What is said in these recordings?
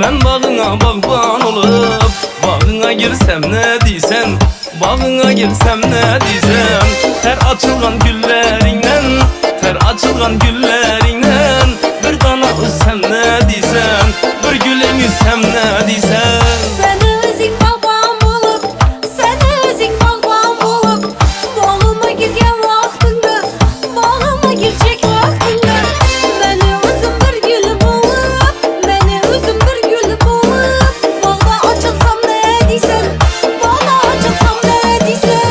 Men bağına bağban olup bağına girsem ne diysen, bağına girsem ne diysen, ter açılgan güllerinden, ter açılgan güllerinden bir dana üssem ne diysen, bir gülün üssem ne diysen. Seni özün bağban olup, seni özün bağban olup, bağıma girgen vaktinde, bağıma girecek vaktinde, beni özüm bir gül bulup, beni özüm bir gül bulup, bağda açılsam ne diysen, bağda açılsam ne diysen.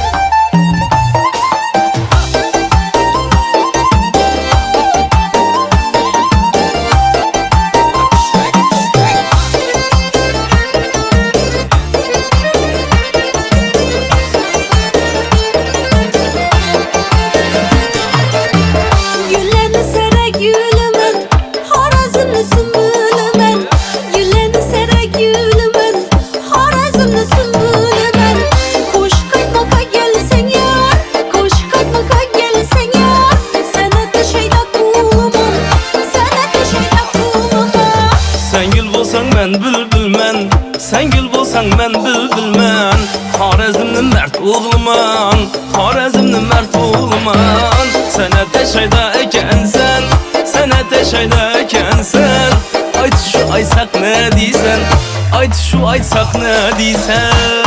Güllerini sere gülümün, Harazımlı sümbülümün. Güllerini sere gülümün, Harazımlı sümbülümün. Kuş kaçmaka gelsen yar, kuş kaçmaka gelsen yar. Sana da şeyda kulumum, sana da şeyda kulumum. Sen gül bolsan ben bülbülmen, sen gül bolsan ben bülbülmen. Harazimli mert oğluman, Harazimli mert oğluman. Sen ateşayda ekensen, sen ateşayda ekensen. Ayt şu aysak ne diysen, ayt şu aysak ne diysen.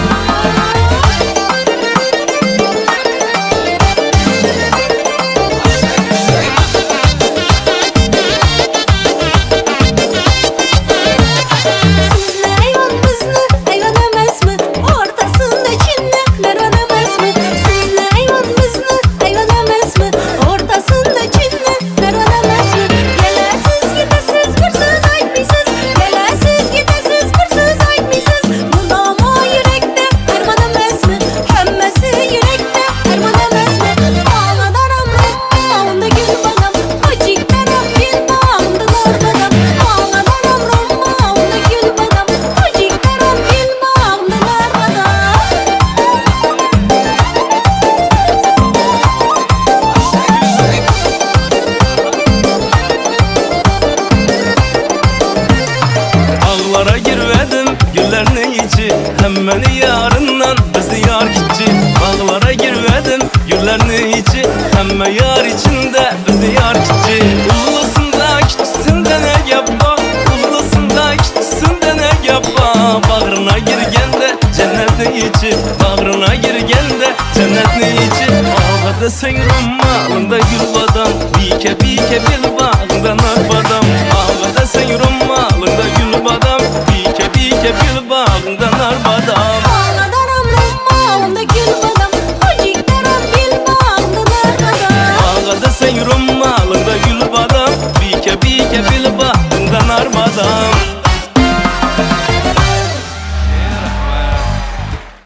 Bağlara girmedim güllerini içi, hemmeni yarından bizi yar gitti. Bağlara girmedim güllerini içi, hemme yar içinde bizi yar gitti. Ullusunda küçüsünde ne yapma, ullusunda küçüsünde ne yapma. Bağrına girgende cennetli içi, bağrına girgende cennetli içi. Ağladı sen rumma, onda gül badam, bike bike bil